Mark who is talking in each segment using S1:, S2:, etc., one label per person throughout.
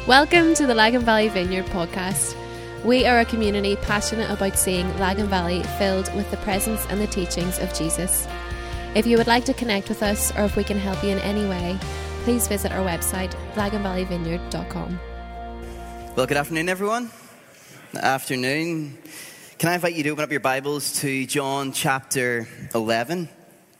S1: Welcome to the Lagan Valley Vineyard podcast. We are a community passionate about seeing Lagan Valley filled with the presence and the teachings of Jesus. If you would like to connect with us or if we can help you in any way, please visit our website, laganvalleyvineyard.com.
S2: Well, good afternoon, everyone. Afternoon. Can I invite you to open up your Bibles to John chapter 11?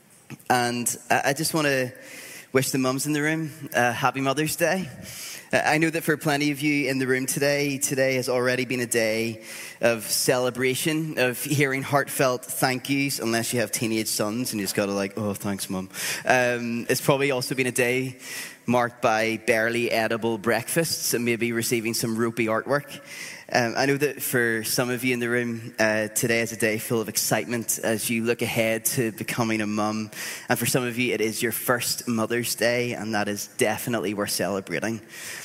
S2: And I just want to wish the mums in the room a happy Mother's Day. I know that for plenty of you in the room today has already been a day of celebration, of hearing heartfelt thank yous, unless you have teenage sons and you just got to oh, thanks, Mum. It's probably also been a day marked by barely edible breakfasts and maybe receiving some ropey artwork. I know that for some of you in the room, today is a day full of excitement as you look ahead to becoming a mum. And for some of you, it is your first Mother's Day, and that is definitely worth celebrating.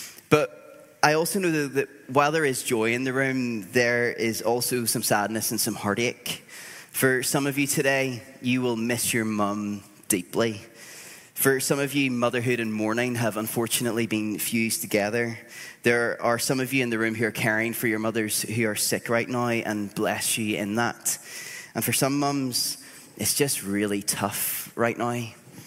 S2: But I also know that while there is joy in the room, there is also some sadness and some heartache. For some of you today, you will miss your mum deeply. For some of you, motherhood and mourning have unfortunately been fused together. There are some of you in the room who are caring for your mothers who are sick right now, and bless you in that. And for some mums, it's just really tough right now.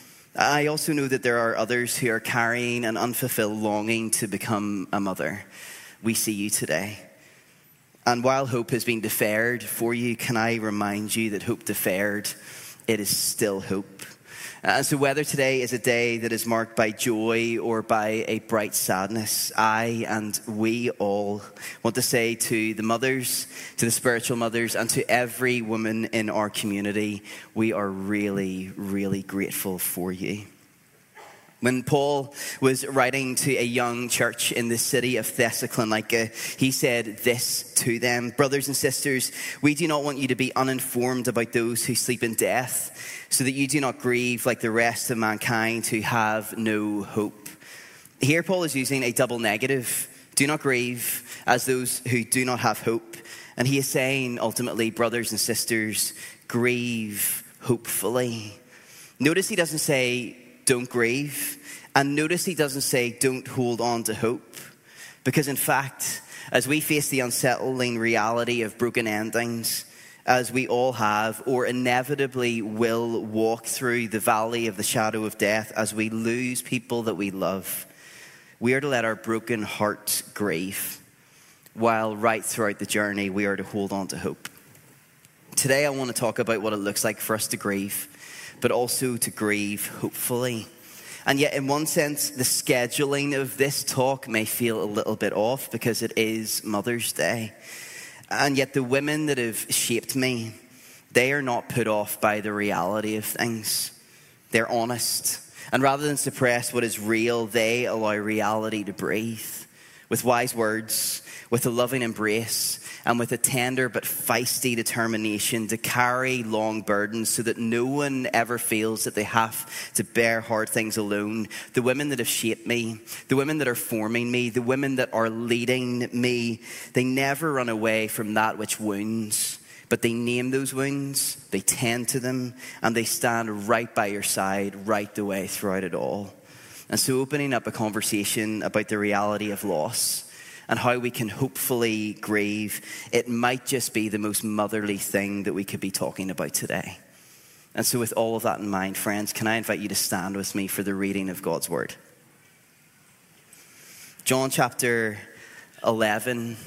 S2: I also know that there are others who are carrying an unfulfilled longing to become a mother. We see you today. And while hope has been deferred for you, can I remind you that hope deferred, it is still hope. So whether today is a day that is marked by joy or by a bright sadness, I and we all want to say to the mothers, to the spiritual mothers, and to every woman in our community, we are really, really grateful for you. When Paul was writing to a young church in the city of Thessalonica, he said this to them: "Brothers and sisters, we do not want you to be uninformed about those who sleep in death, so that you do not grieve like the rest of mankind who have no hope." Here Paul is using a double negative: do not grieve as those who do not have hope. And he is saying, ultimately, brothers and sisters, grieve hopefully. Notice he doesn't say don't grieve. And notice he doesn't say don't hold on to hope. Because in fact, as we face the unsettling reality of broken endings, as we all have or inevitably will walk through the valley of the shadow of death as we lose people that we love, we are to let our broken hearts grieve, while right throughout the journey we are to hold on to hope. Today I want to talk about what it looks like for us to grieve, but also to grieve hopefully. And yet, in one sense, the scheduling of this talk may feel a little bit off because it is Mother's Day. And yet the women that have shaped me, they are not put off by the reality of things. They're honest. And rather than suppress what is real, they allow reality to breathe. With wise words, with a loving embrace, and with a tender but feisty determination to carry long burdens so that no one ever feels that they have to bear hard things alone. The women that have shaped me, the women that are forming me, the women that are leading me, they never run away from that which wounds, but they name those wounds, they tend to them, and they stand right by your side right the way throughout it all. And so opening up a conversation about the reality of loss and how we can hopefully grieve, it might just be the most motherly thing that we could be talking about today. And so with all of that in mind, friends, can I invite you to stand with me for the reading of God's word? John chapter 11.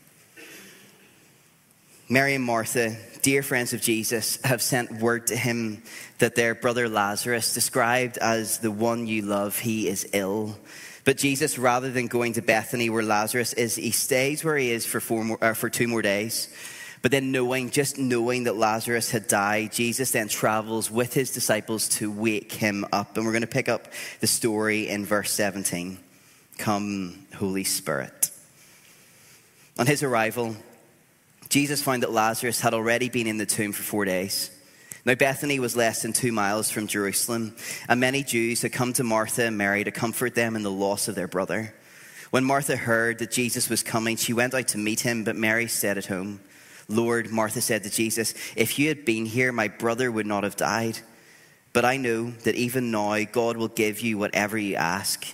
S2: Mary and Martha, dear friends of Jesus, have sent word to him that their brother Lazarus, described as the one you love, he is ill. But Jesus, rather than going to Bethany where Lazarus is, he stays where he is for 2 more days. But then knowing that Lazarus had died, Jesus then travels with his disciples to wake him up. And we're going to pick up the story in verse 17. Come, Holy Spirit. On his arrival, Jesus found that Lazarus had already been in the tomb for 4 days. Now Bethany was less than 2 miles from Jerusalem, and many Jews had come to Martha and Mary to comfort them in the loss of their brother. When Martha heard that Jesus was coming, she went out to meet him, but Mary stayed at home. Lord, Martha said to Jesus, if you had been here, my brother would not have died. But I know that even now God will give you whatever you ask.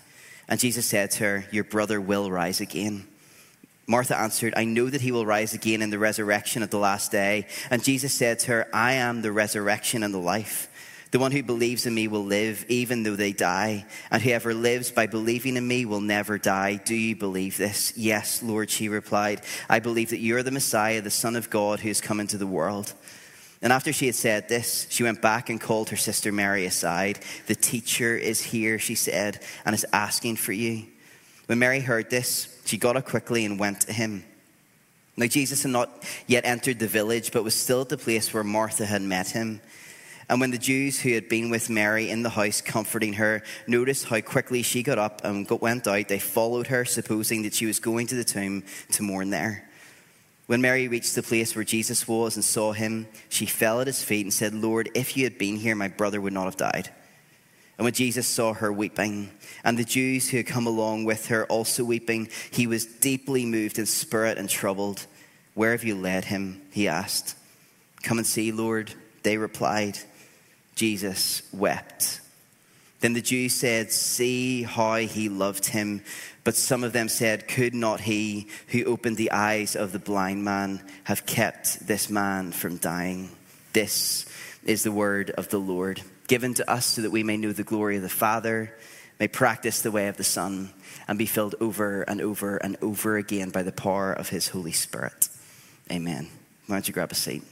S2: And Jesus said to her, "Your brother will rise again." Martha answered, "I know that he will rise again in the resurrection at the last day." And Jesus said to her, "I am the resurrection and the life. The one who believes in me will live even though they die. And whoever lives by believing in me will never die. Do you believe this?" "Yes, Lord," she replied. "I believe that you are the Messiah, the Son of God, who has come into the world." And after she had said this, she went back and called her sister Mary aside. "The teacher is here," she said, "and is asking for you." When Mary heard this, she got up quickly and went to him. Now Jesus had not yet entered the village, but was still at the place where Martha had met him. And when the Jews who had been with Mary in the house comforting her noticed how quickly she got up and went out, they followed her, supposing that she was going to the tomb to mourn there. When Mary reached the place where Jesus was and saw him, she fell at his feet and said, "Lord, if you had been here, my brother would not have died." And when Jesus saw her weeping, and the Jews who had come along with her also weeping, he was deeply moved in spirit and troubled. "Where have you led him?" he asked. "Come and see, Lord," they replied. Jesus wept. Then the Jews said, "See how he loved him." But some of them said, "Could not he who opened the eyes of the blind man have kept this man from dying?" This is the word of the Lord, given to us so that we may know the glory of the Father, may practice the way of the Son, and be filled over and over and over again by the power of his Holy Spirit. Amen. Why don't you grab a seat?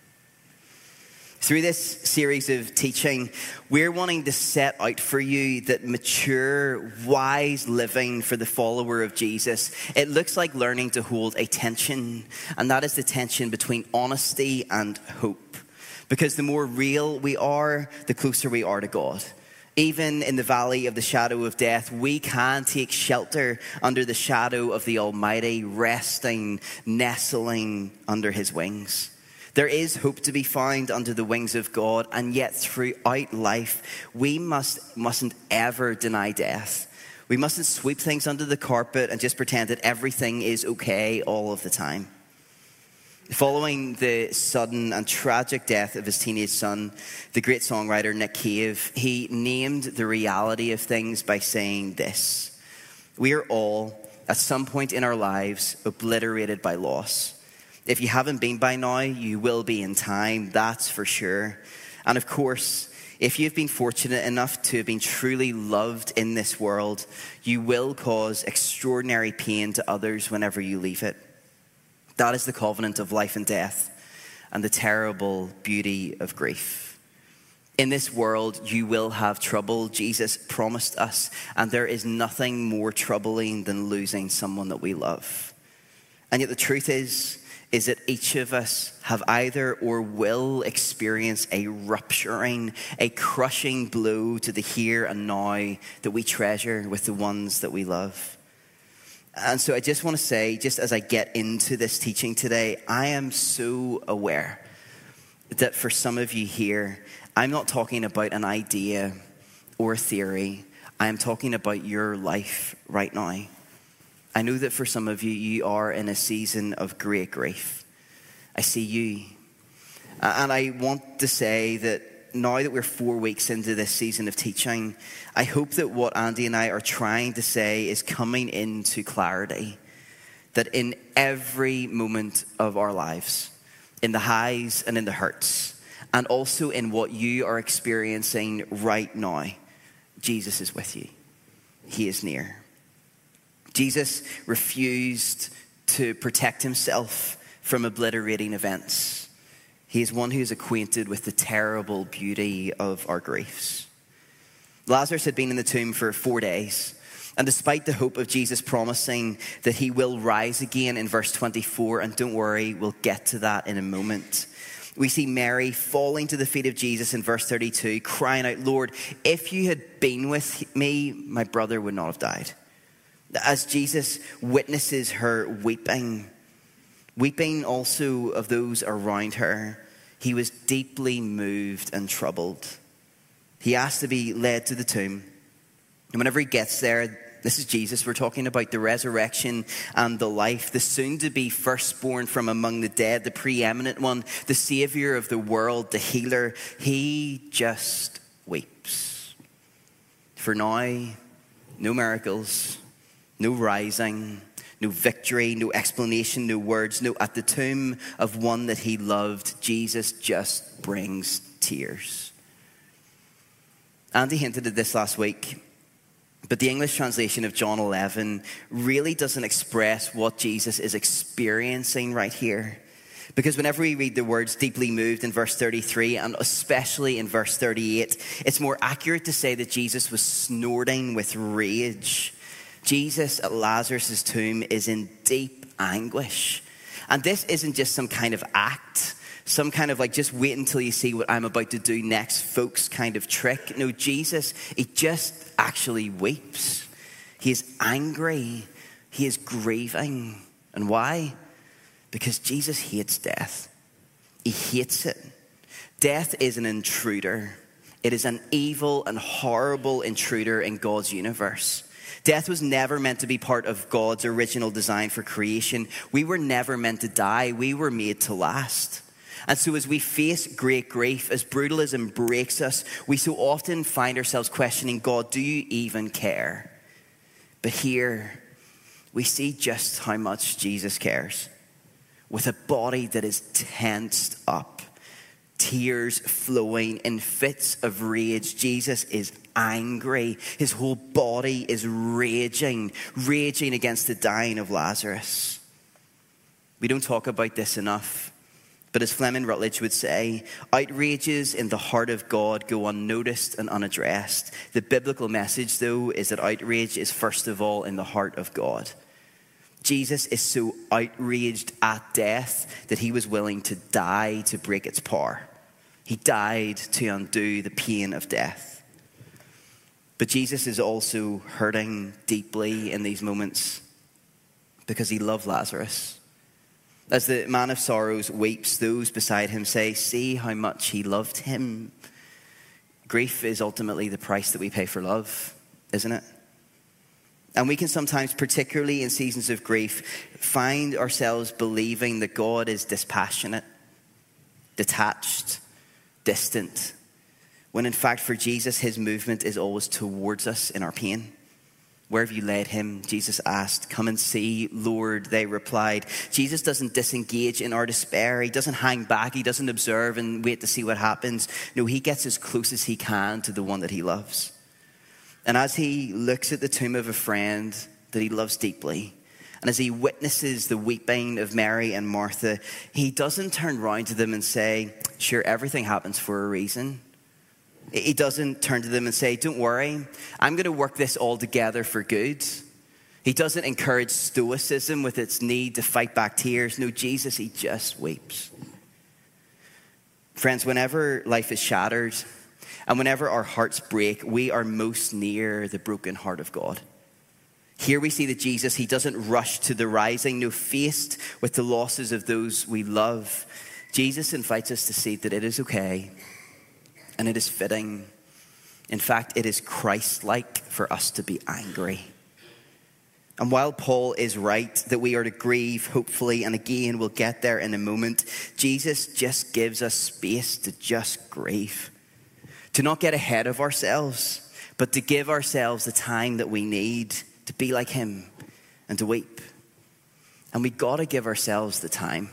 S2: Through this series of teaching, we're wanting to set out for you that mature, wise living for the follower of Jesus. It looks like learning to hold a tension, and that is the tension between honesty and hope. Because the more real we are, the closer we are to God. Even in the valley of the shadow of death, we can take shelter under the shadow of the Almighty, resting, nestling under his wings. There is hope to be found under the wings of God, and yet throughout life, we mustn't ever deny death. We mustn't sweep things under the carpet and just pretend that everything is okay all of the time. Following the sudden and tragic death of his teenage son, the great songwriter Nick Cave, he named the reality of things by saying this: "We are all, at some point in our lives, obliterated by loss. If you haven't been by now, you will be in time, that's for sure. And of course, if you've been fortunate enough to have been truly loved in this world, you will cause extraordinary pain to others whenever you leave it. That is the covenant of life and death and the terrible beauty of grief. In this world, you will have trouble," Jesus promised us, and there is nothing more troubling than losing someone that we love. And yet the truth is that each of us have either or will experience a rupturing, a crushing blow to the here and now that we treasure with the ones that we love. And so I just want to say, just as I get into this teaching today, I am so aware that for some of you here, I'm not talking about an idea or a theory. I am talking about your life right now. I know that for some of you, you are in a season of great grief. I see you. And I want to say that now that we're 4 weeks into this season of teaching, I hope that what Andy and I are trying to say is coming into clarity. That in every moment of our lives, in the highs and in the hurts, and also in what you are experiencing right now, Jesus is with you. He is near. Jesus refused to protect himself from obliterating events. He is one who is acquainted with the terrible beauty of our griefs. Lazarus had been in the tomb for 4 days. And despite the hope of Jesus promising that he will rise again in verse 24, and don't worry, we'll get to that in a moment, we see Mary falling to the feet of Jesus in verse 32, crying out, "Lord, if you had been with me, my brother would not have died." As Jesus witnesses her weeping also of those around her, he was deeply moved and troubled. He asked to be led to the tomb. And whenever he gets there, this is Jesus. We're talking about the resurrection and the life, the soon-to-be firstborn from among the dead, the preeminent one, the Savior of the world, the healer. He just weeps. For now, no miracles, no rising, no victory, no explanation, no words. No, at the tomb of one that he loved, Jesus just brings tears. Andy hinted at this last week, but the English translation of John 11 really doesn't express what Jesus is experiencing right here. Because whenever we read the words deeply moved in verse 33 and especially in verse 38, it's more accurate to say that Jesus was snorting with rage. Jesus at Lazarus' tomb is in deep anguish. And this isn't just some kind of act, some kind of like just wait until you see what I'm about to do next, folks kind of trick. No, Jesus, he just actually weeps. He is angry. He is grieving. And why? Because Jesus hates death. He hates it. Death is an intruder. It is an evil and horrible intruder in God's universe. Death was never meant to be part of God's original design for creation. We were never meant to die. We were made to last. And so as we face great grief, as brutalism breaks us, we so often find ourselves questioning, God, do you even care? But here, we see just how much Jesus cares. With a body that is tensed up, tears flowing in fits of rage, Jesus is angry. His whole body is raging against the dying of Lazarus. We don't talk about this enough, but as Fleming Rutledge would say, outrages in the heart of God go unnoticed and unaddressed. The biblical message, though, is that outrage is first of all in the heart of God. Jesus is so outraged at death that he was willing to die to break its power. He died to undo the pain of death. But Jesus is also hurting deeply in these moments because he loved Lazarus. As the man of sorrows weeps, those beside him say, see how much he loved him. Grief is ultimately the price that we pay for love, isn't it? And we can sometimes, particularly in seasons of grief, find ourselves believing that God is dispassionate, detached, distant, when in fact for Jesus, his movement is always towards us in our pain. Where have you led him? Jesus asked. Come and see, Lord, they replied. Jesus doesn't disengage in our despair. He doesn't hang back. He doesn't observe and wait to see what happens. No, he gets as close as he can to the one that he loves. And as he looks at the tomb of a friend that he loves deeply, and as he witnesses the weeping of Mary and Martha, he doesn't turn round to them and say, sure, everything happens for a reason. He doesn't turn to them and say, don't worry, I'm going to work this all together for good. He doesn't encourage stoicism with its need to fight back tears. No, Jesus, he just weeps. Friends, whenever life is shattered, and whenever our hearts break, we are most near the broken heart of God. Here we see that Jesus, he doesn't rush to the rising. No, faced with the losses of those we love, Jesus invites us to see that it is okay and it is fitting. In fact, it is Christ-like for us to be angry. And while Paul is right that we are to grieve, hopefully, and again, we'll get there in a moment, Jesus just gives us space to just grieve. To not get ahead of ourselves, but to give ourselves the time that we need to be like him and to weep. And we got to give ourselves the time.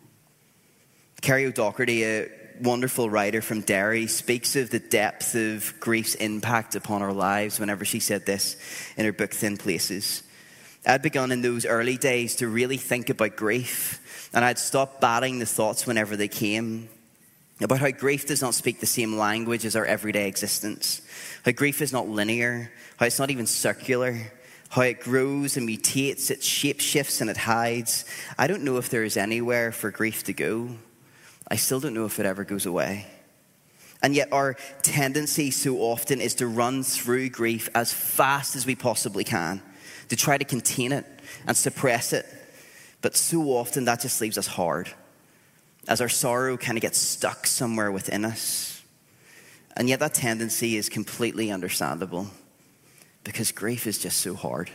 S2: Kerry O'Doherty, a wonderful writer from Derry, speaks of the depth of grief's impact upon our lives whenever she said this in her book, Thin Places. I'd begun in those early days to really think about grief, and I'd stopped batting the thoughts whenever they came, about how grief does not speak the same language as our everyday existence, how grief is not linear, how it's not even circular, how it grows and mutates, it shape-shifts and it hides. I don't know if there is anywhere for grief to go. I still don't know if it ever goes away. And yet our tendency so often is to run through grief as fast as we possibly can, to try to contain it and suppress it. But so often that just leaves us hard, as our sorrow kind of gets stuck somewhere within us. And yet that tendency is completely understandable, because grief is just so hard.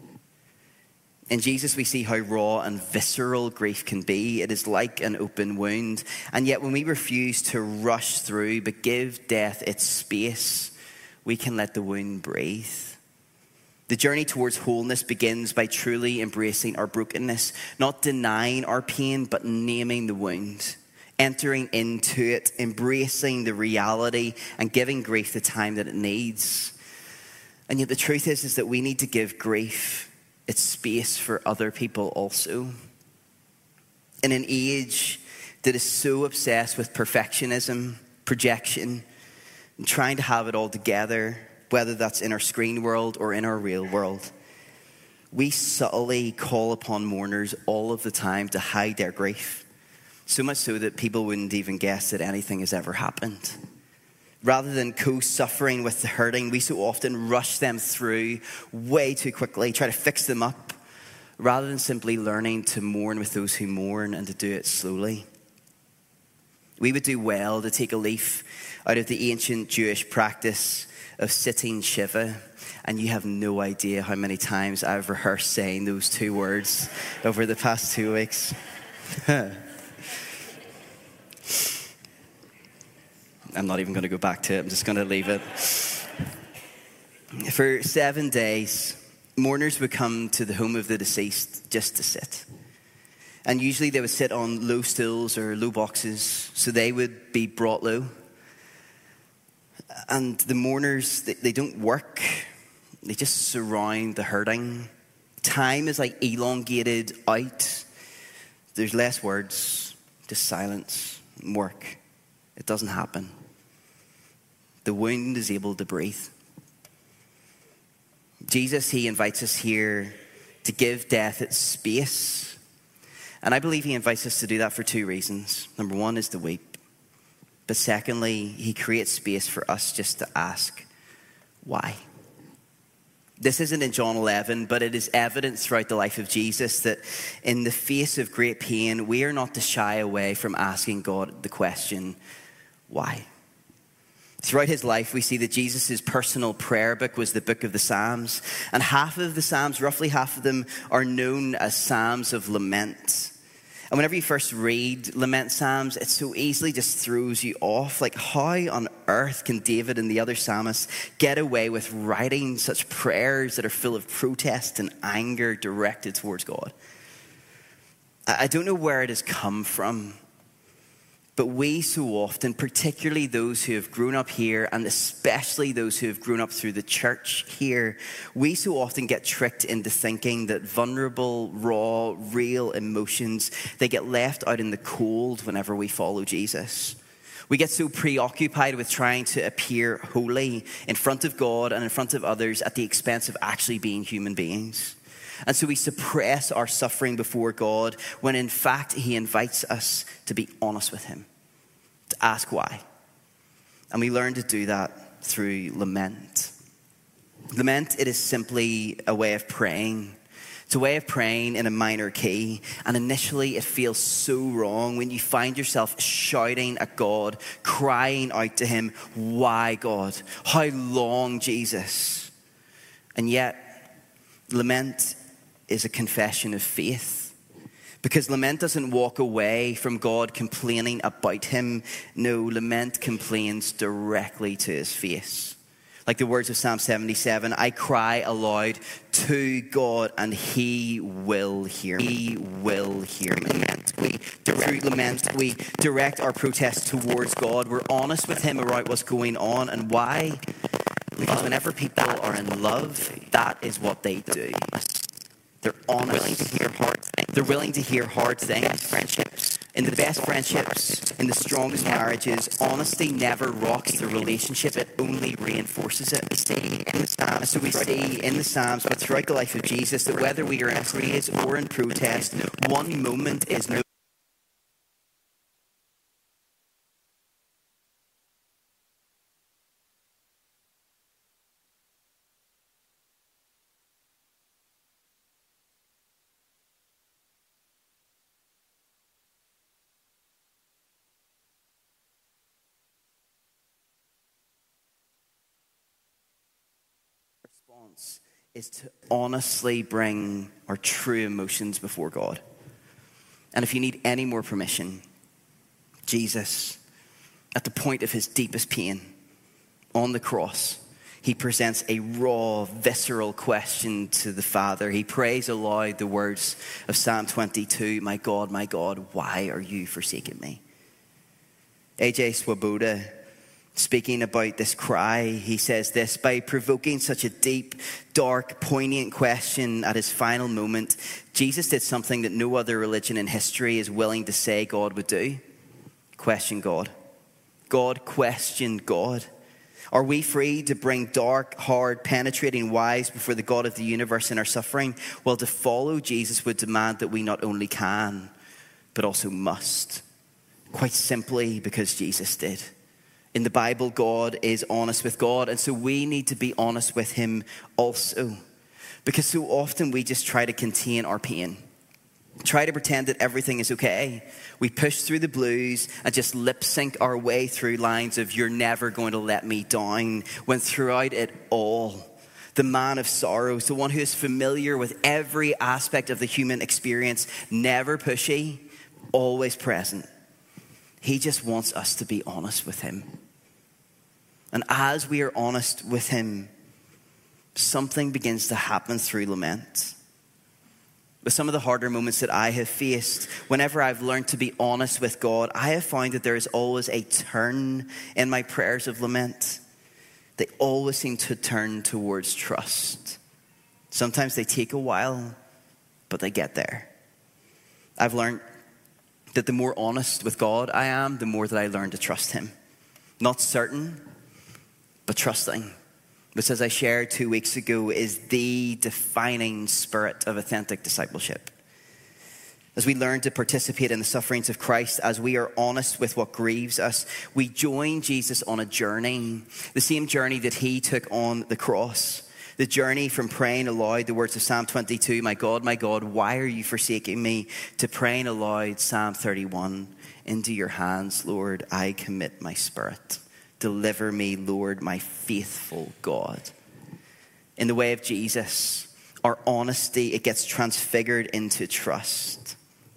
S2: In Jesus, we see how raw and visceral grief can be. It is like an open wound. And yet when we refuse to rush through, but give death its space, we can let the wound breathe. The journey towards wholeness begins by truly embracing our brokenness, not denying our pain, but naming the wound, entering into it, embracing the reality, and giving grief the time that it needs. And yet the truth is that we need to give grief its space for other people also. In an age that is so obsessed with perfectionism, projection, and trying to have it all together, whether that's in our screen world or in our real world, we subtly call upon mourners all of the time to hide their grief. So much so that people wouldn't even guess that anything has ever happened. Rather than co-suffering with the hurting, we so often rush them through way too quickly, try to fix them up, rather than simply learning to mourn with those who mourn and to do it slowly. We would do well to take a leaf out of the ancient Jewish practice of sitting Shiva, and you have no idea how many times I've rehearsed saying those two words over the past 2 weeks. I'm not even going to go back to it. I'm just going to leave it. For 7 days, mourners would come to the home of the deceased just to sit. And usually they would sit on low stools or low boxes, so they would be brought low. And the mourners, they don't work. They just surround the hurting. Time is like elongated out. There's less words, just silence and work. It doesn't happen. The wound is able to breathe. Jesus, he invites us here to give death its space. And I believe he invites us to do that for 2 reasons. Number 1 is to weep. But secondly, he creates space for us just to ask, why? This isn't in John 11, but it is evident throughout the life of Jesus that in the face of great pain, we are not to shy away from asking God the question, why? Throughout his life, we see that Jesus' personal prayer book was the book of the Psalms. And half of the Psalms, roughly half of them, are known as Psalms of Lament. And whenever you first read lament psalms, it so easily just throws you off. Like, how on earth can David and the other psalmists get away with writing such prayers that are full of protest and anger directed towards God? I don't know where it has come from, but we so often, particularly those who have grown up here, and especially those who have grown up through the church here, we so often get tricked into thinking that vulnerable, raw, real emotions, they get left out in the cold whenever we follow Jesus. We get so preoccupied with trying to appear holy in front of God and in front of others at the expense of actually being human beings. And so we suppress our suffering before God when in fact he invites us to be honest with him, to ask why. And we learn to do that through lament. Lament, it is simply a way of praying. It's a way of praying in a minor key. And initially it feels so wrong when you find yourself shouting at God, crying out to him, why God? How long, Jesus? And yet, lament is a confession of faith. Because lament doesn't walk away from God complaining about him. No, lament complains directly to his face. Like the words of Psalm 77, I cry aloud to God and he will hear me. He will hear me. Through lament, we direct our protest towards God. We're honest with him about what's going on and why. Because whenever people are in love, that is what they do. They're honest. They're willing to hear hard things. Friendships. In the best friendships, in the strongest marriages, honesty never rocks the relationship. It only reinforces it. So we see in the Psalms, but throughout the life of Jesus, that whether we are in praise or in protest, one moment is no response is to honestly bring our true emotions before God. And if you need any more permission, Jesus, at the point of his deepest pain, on the cross, He presents a raw, visceral question to the Father. He prays aloud the words of Psalm 22, my God, why are you forsaking me? A.J. Swoboda, speaking about this cry, he says this: by provoking such a deep, dark, poignant question at his final moment, Jesus did something that no other religion in history is willing to say God would do. Question God. God questioned God. Are we free to bring dark, hard, penetrating whys before the God of the universe in our suffering? Well, to follow Jesus would demand that we not only can, but also must. Quite simply because Jesus did. In the Bible, God is honest with God, and so we need to be honest with him also. Because so often we just try to contain our pain. Try to pretend that everything is okay. We push through the blues and just lip sync our way through lines of "you're never going to let me down," when throughout it all, the man of sorrows, the one who is familiar with every aspect of the human experience, never pushy, always present. He just wants us to be honest with him. And as we are honest with him, something begins to happen through lament. With some of the harder moments that I have faced, whenever I've learned to be honest with God, I have found that there is always a turn in my prayers of lament. They always seem to turn towards trust. Sometimes they take a while, but they get there. I've learned that the more honest with God I am, the more that I learn to trust him. Not certain, but trusting. Which, as I shared 2 weeks ago, is the defining spirit of authentic discipleship. As we learn to participate in the sufferings of Christ, as we are honest with what grieves us, we join Jesus on a journey, the same journey that he took on the cross. The journey from praying aloud the words of Psalm 22, my God, why are you forsaking me, to praying aloud Psalm 31, into your hands, Lord, I commit my spirit. Deliver me, Lord, my faithful God. In the way of Jesus, our honesty, it gets transfigured into trust.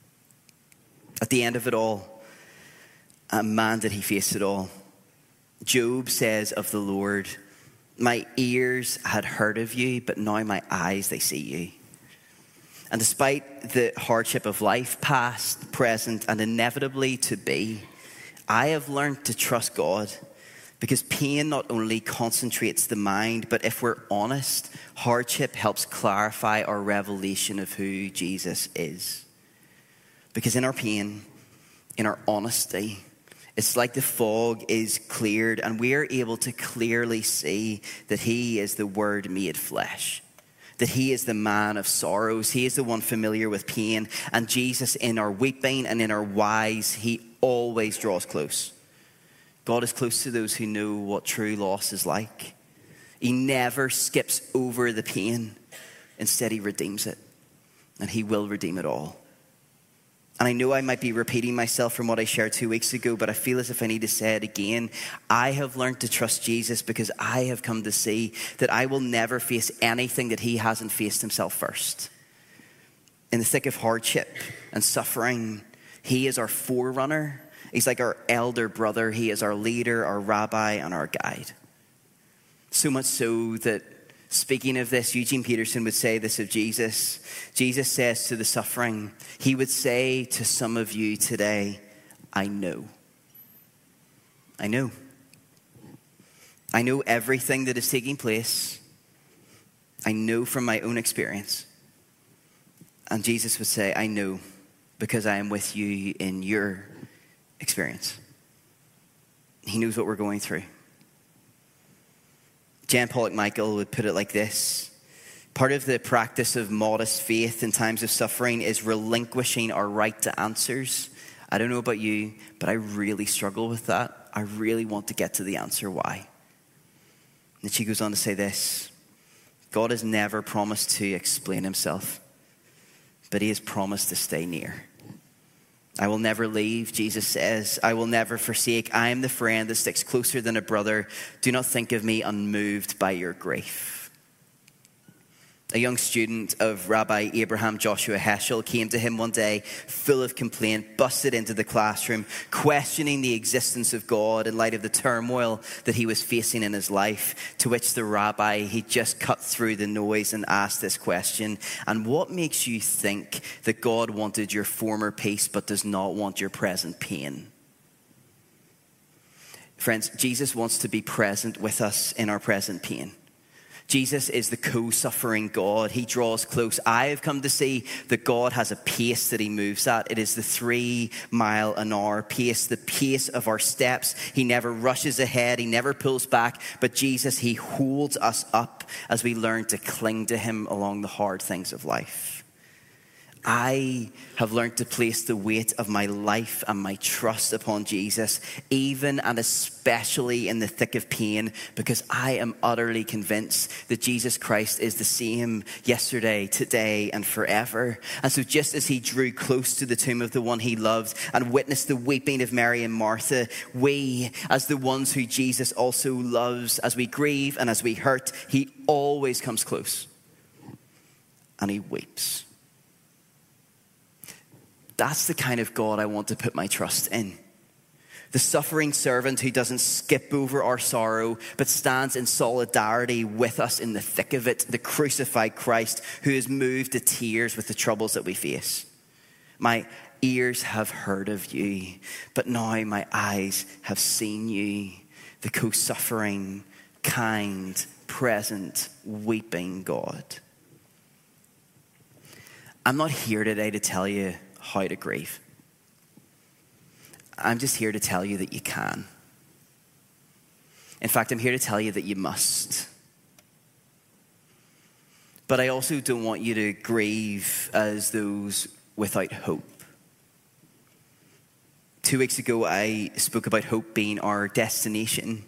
S2: At the end of it all, man, did he face it all. Job says of the Lord, my ears had heard of you, but now my eyes, they see you. And despite the hardship of life, past, present, and inevitably to be, I have learned to trust God. Because pain not only concentrates the mind, but if we're honest, hardship helps clarify our revelation of who Jesus is. Because in our pain, in our honesty, it's like the fog is cleared and we are able to clearly see that he is the Word made flesh. That he is the man of sorrows. He is the one familiar with pain. And Jesus, in our weeping and in our whys, he always draws close. God is close to those who know what true loss is like. He never skips over the pain. Instead, he redeems it. And he will redeem it all. And I know I might be repeating myself from what I shared 2 weeks ago, but I feel as if I need to say it again. I have learned to trust Jesus because I have come to see that I will never face anything that he hasn't faced himself first. In the thick of hardship and suffering, he is our forerunner. He's like our elder brother. He is our leader, our rabbi, and our guide. So much so that, speaking of this, Eugene Peterson would say this of Jesus. Jesus says to the suffering, he would say to some of you today, I know. I know. I know everything that is taking place. I know from my own experience. And Jesus would say, I know, because I am with you in your experience. He knows what we're going through. Jan Pollock Michael would put it like this: part of the practice of modest faith in times of suffering is relinquishing our right to answers. I don't know about you, but I really struggle with that. I really want to get to the answer why. And she goes on to say this: God has never promised to explain himself, but he has promised to stay near. I will never leave, Jesus says. I will never forsake. I am the friend that sticks closer than a brother. Do not think of me unmoved by your grief. A young student of Rabbi Abraham Joshua Heschel came to him one day full of complaint, busted into the classroom, questioning the existence of God in light of the turmoil that he was facing in his life, to which the rabbi, he just cut through the noise and asked this question: and what makes you think that God wanted your former peace but does not want your present pain? Friends, Jesus wants to be present with us in our present pain. Jesus is the co-suffering God. He draws close. I have come to see that God has a pace that he moves at. It is the 3 mile an hour pace, the pace of our steps. He never rushes ahead. He never pulls back. But Jesus, he holds us up as we learn to cling to him along the hard things of life. I have learned to place the weight of my life and my trust upon Jesus, even and especially in the thick of pain, because I am utterly convinced that Jesus Christ is the same yesterday, today, and forever. And so just as he drew close to the tomb of the one he loved and witnessed the weeping of Mary and Martha, we, as the ones who Jesus also loves, as we grieve and as we hurt, he always comes close and he weeps. That's the kind of God I want to put my trust in. The suffering servant who doesn't skip over our sorrow, but stands in solidarity with us in the thick of it. The crucified Christ who is moved to tears with the troubles that we face. My ears have heard of you, but now my eyes have seen you. The co-suffering, kind, present, weeping God. I'm not here today to tell you how to grieve. I'm just here to tell you that you can. In fact, I'm here to tell you that you must. But I also don't want you to grieve as those without hope. 2 weeks ago, I spoke about hope being our destination.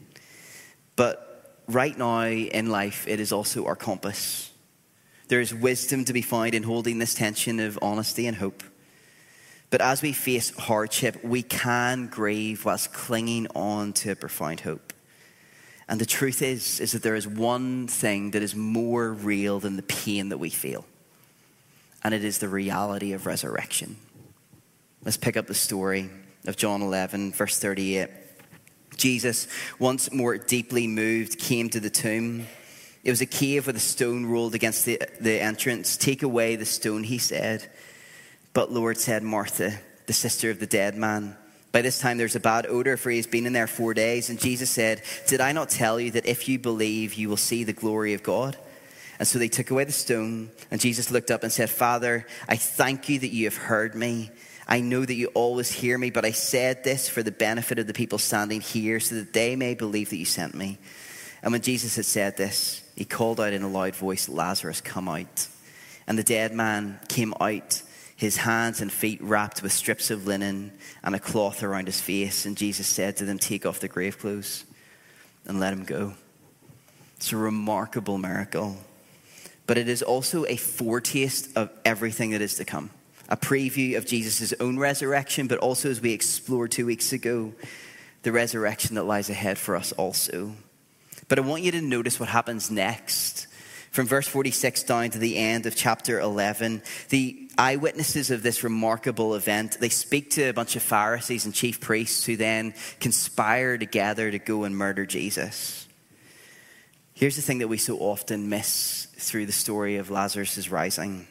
S2: But right now in life, it is also our compass. There is wisdom to be found in holding this tension of honesty and hope. But as we face hardship, we can grieve whilst clinging on to a profound hope. And the truth is that there is one thing that is more real than the pain that we feel. And it is the reality of resurrection. Let's pick up the story of John 11, verse 38. Jesus, once more deeply moved, came to the tomb. It was a cave with a stone rolled against the entrance. "Take away the stone," he said. "But Lord," said Martha, the sister of the dead man, "by this time there's a bad odor, for he has been in there 4 days." And Jesus said, "Did I not tell you that if you believe, you will see the glory of God?" And so they took away the stone, and Jesus looked up and said, "Father, I thank you that you have heard me. I know that you always hear me, but I said this for the benefit of the people standing here, so that they may believe that you sent me." And when Jesus had said this, he called out in a loud voice, "Lazarus, come out." And the dead man came out, his hands and feet wrapped with strips of linen and a cloth around his face. And Jesus said to them, "Take off the grave clothes and let him go." It's a remarkable miracle. But it is also a foretaste of everything that is to come. A preview of Jesus' own resurrection, but also, as we explored 2 weeks ago, the resurrection that lies ahead for us also. But I want you to notice what happens next. From verse 46 down to the end of chapter 11, the eyewitnesses of this remarkable event, they speak to a bunch of Pharisees and chief priests who then conspire together to go and murder Jesus. Here's the thing that we so often miss through the story of Lazarus' rising.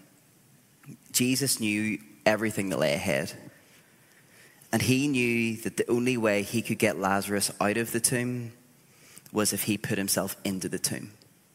S2: Jesus knew everything that lay ahead. And he knew that the only way he could get Lazarus out of the tomb was if he put himself into the tomb.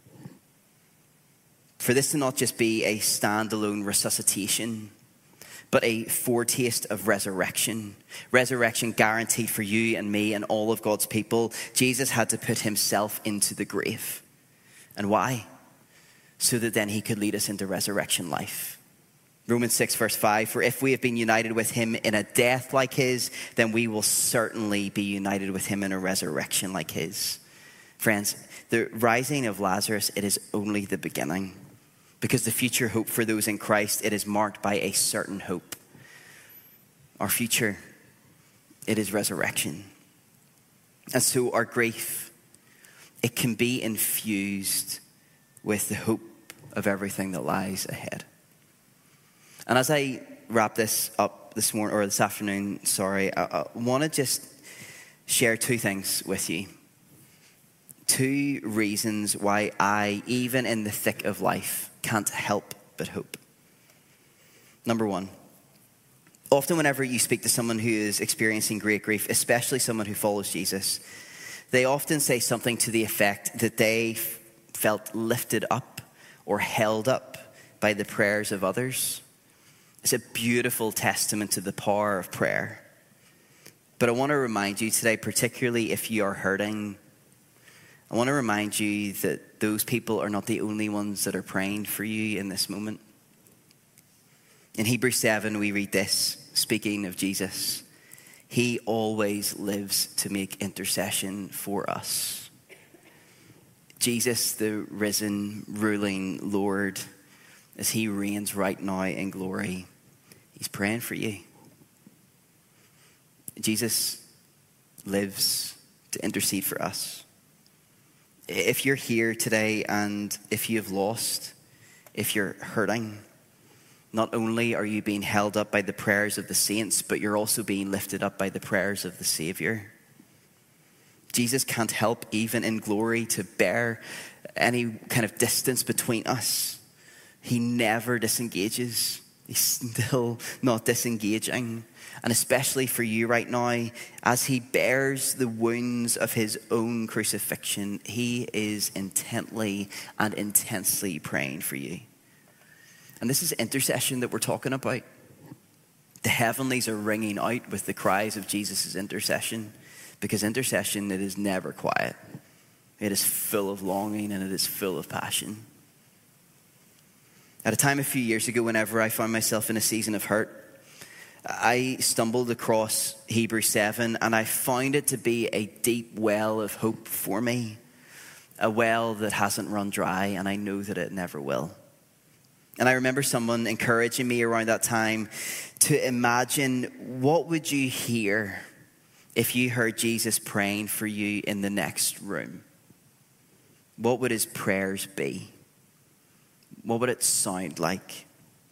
S2: For this to not just be a standalone resuscitation, but a foretaste of resurrection. Resurrection guaranteed for you and me and all of God's people. Jesus had to put himself into the grave. And why? So that then he could lead us into resurrection life. Romans 6 verse 5, "For if we have been united with him in a death like his, then we will certainly be united with him in a resurrection like his." Friends, the rising of Lazarus, it is only the beginning. Because the future hope for those in Christ, it is marked by a certain hope. Our future, it is resurrection. And so our grief, it can be infused with the hope of everything that lies ahead. And as I wrap this up this afternoon, I want to just share two things with you. Two reasons why I, even in the thick of life, can't help but hope. Number one, often whenever you speak to someone who is experiencing great grief, especially someone who follows Jesus, they often say something to the effect that they felt lifted up or held up by the prayers of others. It's a beautiful testament to the power of prayer. But I want to remind you today, particularly if you are hurting, I want to remind you that those people are not the only ones that are praying for you in this moment. In Hebrews 7, we read this, speaking of Jesus. He always lives to make intercession for us. Jesus, the risen, ruling Lord, as he reigns right now in glory, he's praying for you. Jesus lives to intercede for us. If you're here today and if you've lost, if you're hurting, not only are you being held up by the prayers of the saints, but you're also being lifted up by the prayers of the Savior. Jesus can't help, even in glory, to bear any kind of distance between us. He never disengages. He's still not disengaging. And especially for you right now, as he bears the wounds of his own crucifixion, he is intently and intensely praying for you. And this is intercession that we're talking about. The heavenlies are ringing out with the cries of Jesus' intercession, because intercession, it is never quiet. It is full of longing and it is full of passion. At a time a few years ago, whenever I found myself in a season of hurt, I stumbled across Hebrews 7 and I found it to be a deep well of hope for me. A well that hasn't run dry, and I know that it never will. And I remember someone encouraging me around that time to imagine, what would you hear if you heard Jesus praying for you in the next room? What would his prayers be? What would it sound like?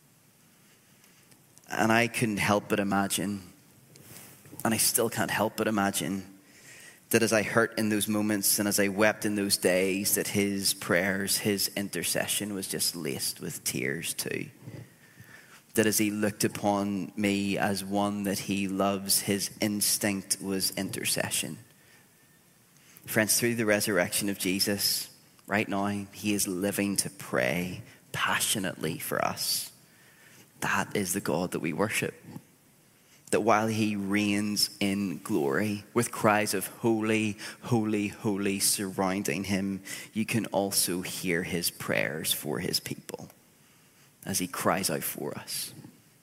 S2: And I couldn't help but imagine, and I still can't help but imagine, that as I hurt in those moments and as I wept in those days, that his prayers, his intercession was just laced with tears too. That as he looked upon me as one that he loves, his instinct was intercession. Friends, through the resurrection of Jesus, right now, he is living to pray passionately for us. That is the God that we worship. That while he reigns in glory with cries of holy, holy, holy surrounding him, you can also hear his prayers for his people as he cries out for us.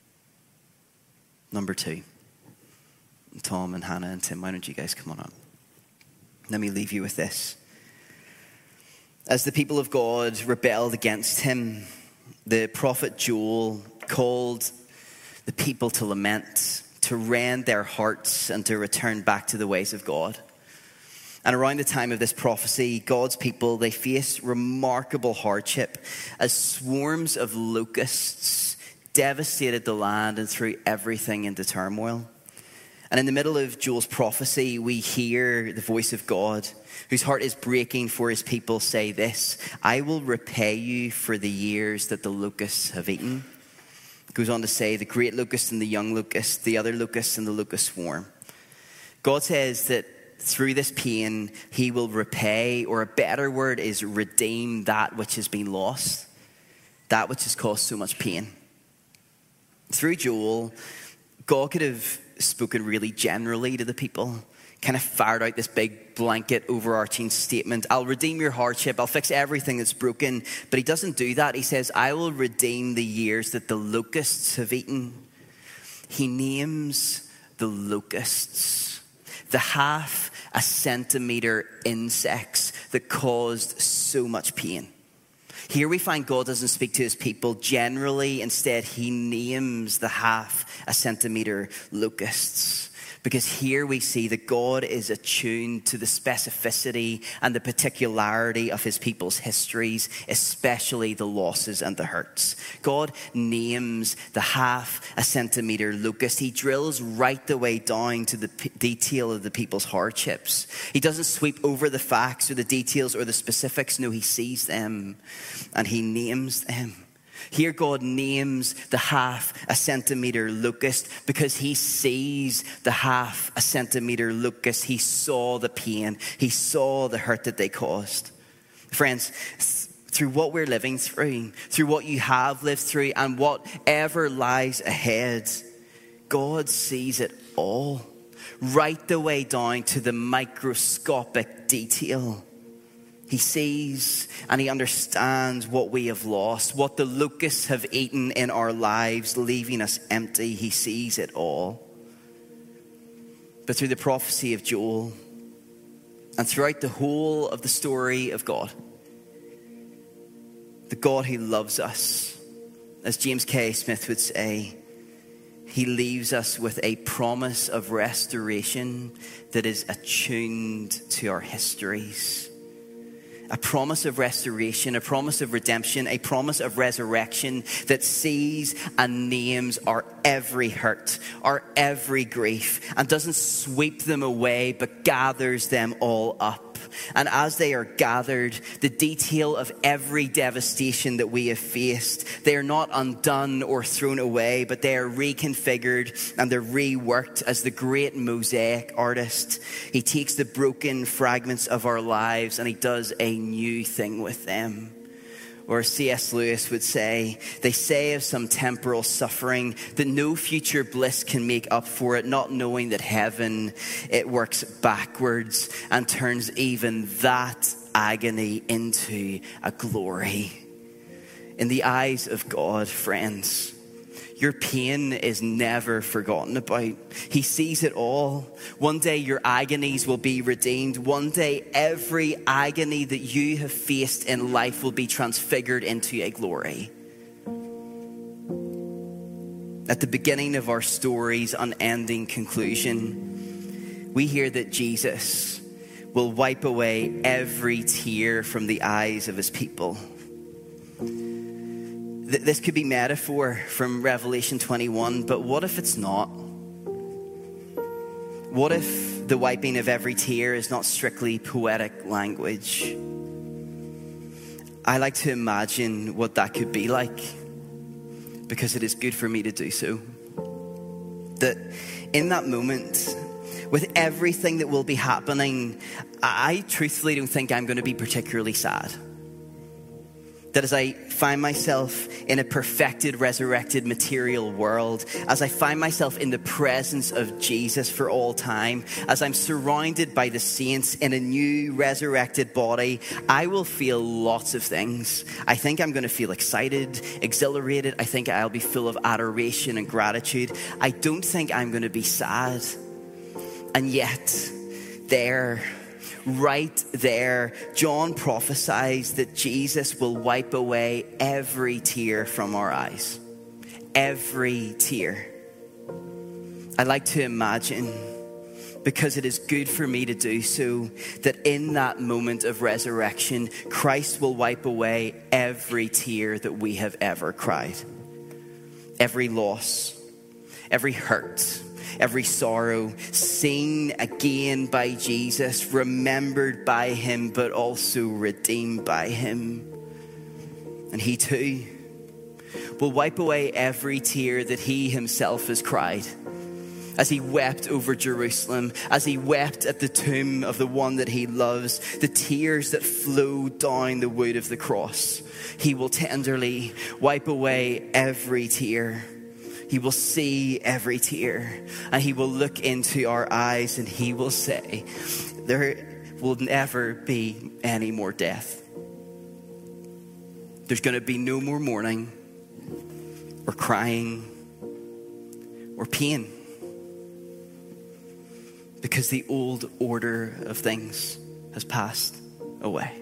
S2: Number two, Tom and Hannah and Tim, why don't you guys come on up? Let me leave you with this. As the people of God rebelled against him, the prophet Joel called the people to lament, to rend their hearts and to return back to the ways of God. And around the time of this prophecy, God's people, they faced remarkable hardship as swarms of locusts devastated the land and threw everything into turmoil. And in the middle of Joel's prophecy, we hear the voice of God, whose heart is breaking for his people, say this: I will repay you for the years that the locusts have eaten. It goes on to say, the great locust and the young locust, the other locust and the locust swarm. God says that through this pain, he will repay, or a better word is redeem, that which has been lost, that which has caused so much pain. Through Joel, God could have spoken really generally to the people, kind of fired out this big blanket overarching statement. I'll redeem your hardship. I'll fix everything that's broken. But he doesn't do that. He says, I will redeem the years that the locusts have eaten. He names the locusts, the half a centimeter insects that caused so much pain. Here we find God doesn't speak to his people generally. Instead, he names the half a centimeter locusts. Because here we see that God is attuned to the specificity and the particularity of his people's histories, especially the losses and the hurts. God names the 1/2 centimeter locust. He drills right the way down to the detail of the people's hardships. He doesn't sweep over the facts or the details or the specifics. No, he sees them and he names them. Here God names the 1/2 centimeter locust because he sees the 1/2 centimeter locust. He saw the pain. He saw the hurt that they caused. Friends, through what we're living through what you have lived through and whatever lies ahead, God sees it all, right the way down to the microscopic detail. He sees and he understands what we have lost, what the locusts have eaten in our lives, leaving us empty. He sees it all. But through the prophecy of Joel and throughout the whole of the story of God, the God who loves us, as James K. Smith would say, he leaves us with a promise of restoration that is attuned to our histories. A promise of restoration, a promise of redemption, a promise of resurrection that sees and names our every hurt, our every grief, and doesn't sweep them away, but gathers them all up. And as they are gathered, the detail of every devastation that we have faced, they are not undone or thrown away, but they are reconfigured and they're reworked as the great mosaic artist. He takes the broken fragments of our lives and he does a new thing with them. Or C.S. Lewis would say, they say of some temporal suffering that no future bliss can make up for it, not knowing that heaven, it works backwards and turns even that agony into a glory. In the eyes of God, friends, your pain is never forgotten about. He sees it all. One day your agonies will be redeemed. One day every agony that you have faced in life will be transfigured into a glory. At the beginning of our story's unending conclusion, we hear that Jesus will wipe away every tear from the eyes of his people. This could be metaphor from Revelation 21, but what if it's not? What if the wiping of every tear is not strictly poetic language? I like to imagine what that could be like, because it is good for me to do so. That in that moment, with everything that will be happening, I truthfully don't think I'm going to be particularly sad. That as I find myself in a perfected, resurrected material world, as I find myself in the presence of Jesus for all time, as I'm surrounded by the saints in a new resurrected body, I will feel lots of things. I think I'm going to feel excited, exhilarated. I think I'll be full of adoration and gratitude. I don't think I'm going to be sad. And yet, right there, John prophesies that Jesus will wipe away every tear from our eyes. Every tear. I like to imagine, because it is good for me to do so, that in that moment of resurrection, Christ will wipe away every tear that we have ever cried. Every loss, every hurt, every sorrow, seen again by Jesus, remembered by him, but also redeemed by him. And he too will wipe away every tear that he himself has cried. As he wept over Jerusalem, as he wept at the tomb of the one that he loves, the tears that flow down the wood of the cross, he will tenderly wipe away every tear. He will see every tear, and he will look into our eyes and he will say, there will never be any more death. There's going to be no more mourning or crying or pain, because the old order of things has passed away.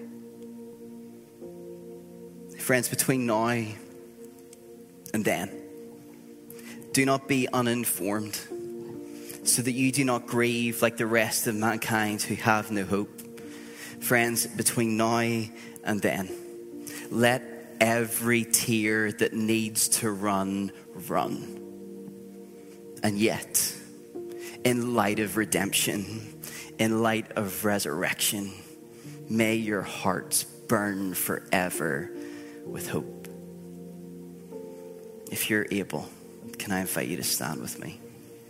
S2: Friends, between now and then, do not be uninformed. so that you do not grieve like the rest of mankind who have no hope. Friends, between now and then, let every tear that needs to run. And yet, in light of redemption, in light of resurrection, may your hearts burn forever with hope. If you're able, can I invite you to stand with me?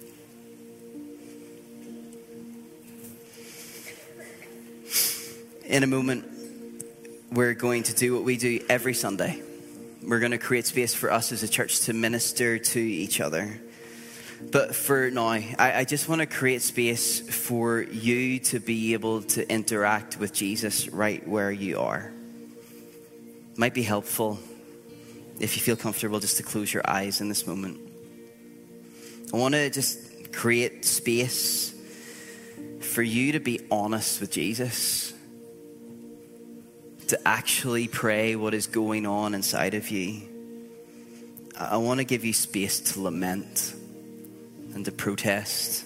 S2: In a moment, we're going to do what we do every Sunday. We're going to create space for us as a church to minister to each other. But for now, I just want to create space for you to be able to interact with Jesus right where you are. It might be helpful, if you feel comfortable, just to close your eyes in this moment. I want to just create space for you to be honest with Jesus, to actually pray what is going on inside of you. I want to give you space to lament and to protest.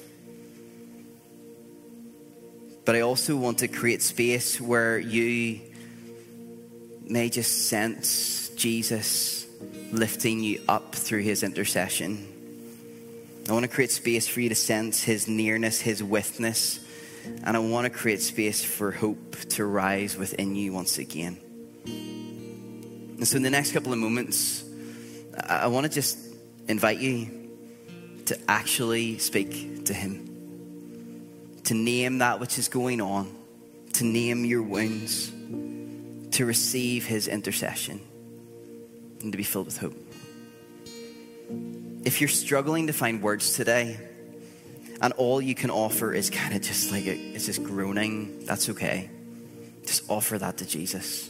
S2: But I also want to create space where you may just sense Jesus lifting you up through his intercession. I want to create space for you to sense his nearness, his withness. And I want to create space for hope to rise within you once again. And so in the next couple of moments, I want to just invite you to actually speak to him, to name that which is going on, to name your wounds, to receive his intercession, and to be filled with hope. If you're struggling to find words today, and all you can offer is kind of just like it's just groaning, that's okay. Just offer that to Jesus.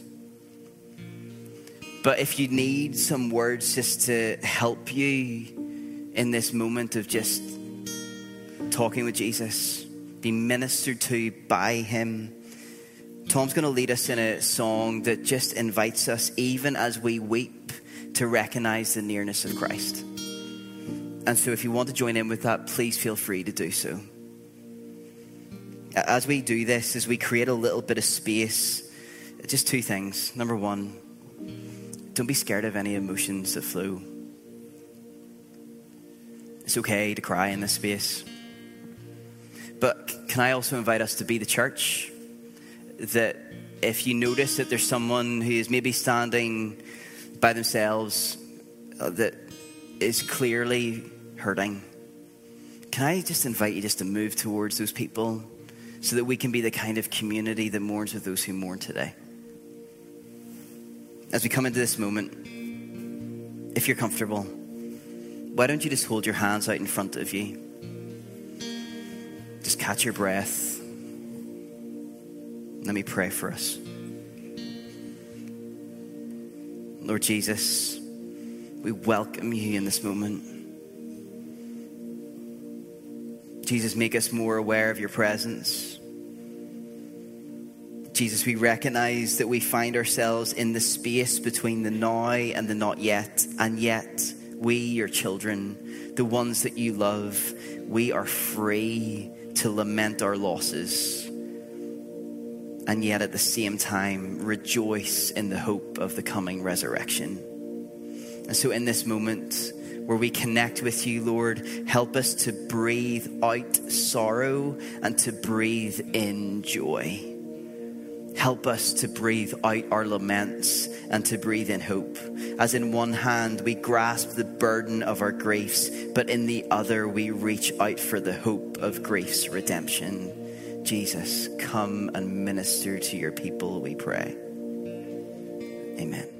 S2: But if you need some words just to help you in this moment of just talking with Jesus, be ministered to by him, Tom's going to lead us in a song that just invites us, even as we weep, to recognize the nearness of Christ. And so if you want to join in with that, please feel free to do so. As we do this, as we create a little bit of space, just two things. Number one, don't be scared of any emotions that flow. It's okay to cry in this space. But can I also invite us to be the church that if you notice that there's someone who is maybe standing by themselves that is clearly hurting, can I just invite you just to move towards those people so that we can be the kind of community that mourns with those who mourn today? As we come into this moment, if you're comfortable, why don't you just hold your hands out in front of you? Just catch your breath. Let me pray for us. Lord Jesus, we welcome you in this moment. Jesus, make us more aware of your presence. Jesus, we recognize that we find ourselves in the space between the now and the not yet, and yet we, your children, the ones that you love, we are free to lament our losses, and yet at the same time rejoice in the hope of the coming resurrection. And so in this moment where we connect with you, Lord, help us to breathe out sorrow and to breathe in joy. Help us to breathe out our laments and to breathe in hope. As in one hand we grasp the burden of our griefs, but in the other we reach out for the hope of grief's redemption. Jesus, come and minister to your people, we pray. Amen.